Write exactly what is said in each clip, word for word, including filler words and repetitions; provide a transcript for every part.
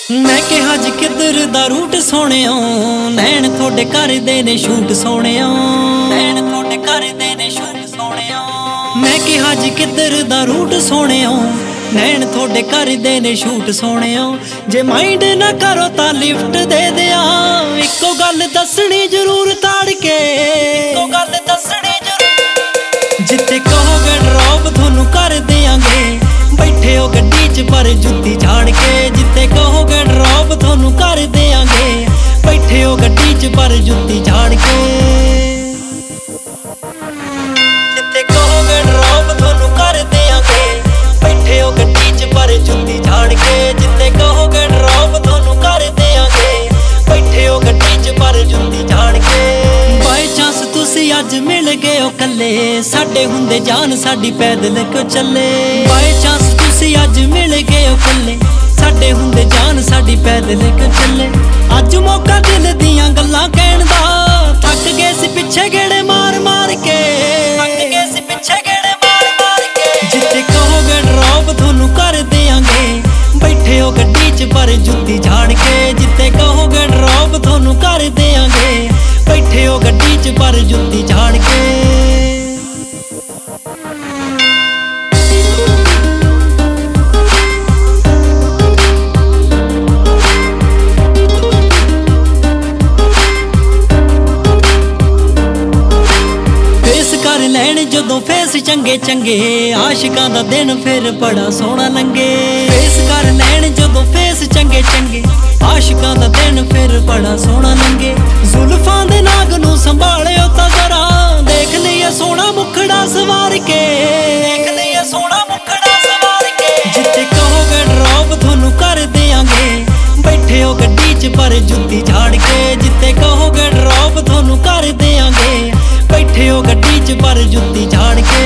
मैं कहा जी किधर दा रूट सोहणिया, नैन थोड़े करदे ने शूट सोहणिया, नैन थोड़े करदे ने शूट सोहणिया। मैं कहा जी किधर दा रूट सोहणिया, नैन थोड़े करदे ने शूट सोहणिया। जे माइंड ना करो तां लिफ्ट दे दिया, इक्को गल दसनी जरूर ताड़ के, इक्को गल दसनी जरूर। जिथे कहोगे ड्रॉप थोनू कर देंगे, बैठे हो गड्डी च पर जुत्ती झाड़ के। जिथे कहोगे ड्रॉप थोनू कर देंगे, बैठे हो गड्डी च पर जुत्ती झाड़ के। जिथे कहोगे ड्रॉप थोनू कर देंगे, बैठे हो गड्डी च पर जुत्ती झाड़ के। जिथे कहोगे ड्रॉप थोनू कर देंगे, बैठे हो गड्डी च पर जुत्ती झाड़ के। बाय चांस तुसी अज मिल गए हो कल्ले, साडे हुंदे जान साडी पैदल क्यों चले। बाय चांस तुसी अज मिल गए हो कल्ले, साडे हुंदे जान साडी पैदल क्यों चले। अज मौका दिल दियां गल्लां कहण दा, थक गए सी पिछे गेड़े मार मार के, थक गए सी पिछे गेड़े मार मार के। जिथे कहोगे ड्रॉप थोनू कर देंगे, बैठे हो गड्डी च पर जुत्ती झाड़ के। जिथे कहोगे ड्रॉप थोनू कर देंगे, बैठे हो गड्डी च पर जुत्ती झाड़ के। लैन जदों फेस चंगे चंगे, आशिकां दा दिन फिर बड़ा सोहना लंगे। फेस कर लैन जदों फेस चंगे चंगे, आशिकां दा दिन फिर बड़ा सोहना लंगे। जुल्फां दे नाग नू संभालियो तां जरा, देख लिया सोहना मुखड़ा सवार के, देख लिया सोहना मुखड़ा सवार के। जिथे कहोगे ड्रॉप थोनू कर देंगे, बैठे हो गड्डी च पर जुत्ती झाड़ के। जिथे कहोगे ड्रॉप थोनू कर देंगे, बैठे हो गड्डी च पर जुत्ती झाड़ के।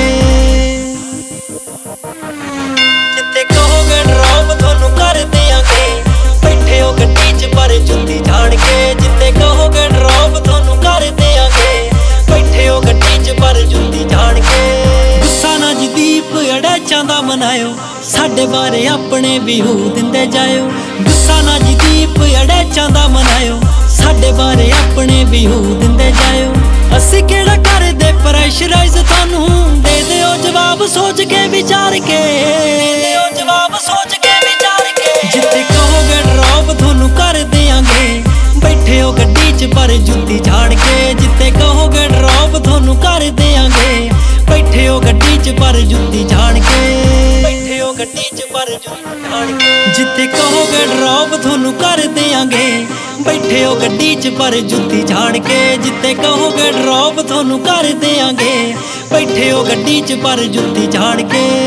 जिथे कहोगे ड्रॉप थोनू कर देंगे, बैठे हो गड्डी च पर जुत्ती झाड़ के। जिथे कहोगे ड्रॉप थोनू कर देंगे, बैठे हो गड्डी च पर जुत्ती झाड़ के। गुस्सा ना जी दीप अड़ैचां दा मनायो, साडे बारे अपने विहू दिंदे जायो। गुस्सा ना जी दीप अड़ैचां दा मनायो, साडे बारे अपने विहू दिंदे जायो। असी केड़ा कर दे प्रेशराइज थानू, दे दिओ जवाब सोच के विचार के, दे दिओ जवाब सोच के विचार के। जिथे कहोगे ड्रॉप थोनू कर देंगे, बैठे हो गड्डी च पर जुत्ती झाड़ के। जिथे कहोगे ड्रॉप थोनू कर देंगे, बैठे हो गड्डी च पर जुत्ती झाड़ के, बैठे हो गड्डी च पर जुत्ती झाड़ के। जिथे कहोगे ड्रॉप थोनू कर देंगे, बैठे हो गड्डी च पर जुत्ती झाड़ के। जिथे कहोगे ड्रॉप थोनू कर देंगे, बैठे हो गड्डी च पर जुत्ती झाड़ के।